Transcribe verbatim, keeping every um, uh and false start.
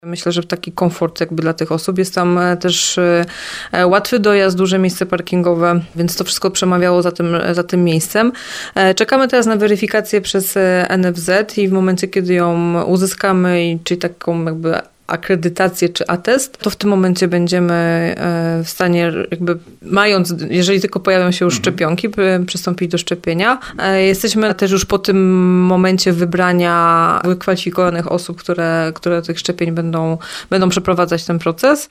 Myślę, że taki komfort jakby dla tych osób. Jest tam też łatwy dojazd, duże miejsce parkingowe, więc to wszystko przemawiało za tym, za tym miejscem. Czekamy teraz na weryfikację przez N F Z i w momencie, kiedy ją uzyskamy, czyli taką jakby akredytację czy atest, to w tym momencie będziemy w stanie jakby mając, jeżeli tylko pojawią się już szczepionki, przystąpić do szczepienia. Jesteśmy też już po tym momencie wybrania wykwalifikowanych osób, które, które tych szczepień będą, będą przeprowadzać ten proces.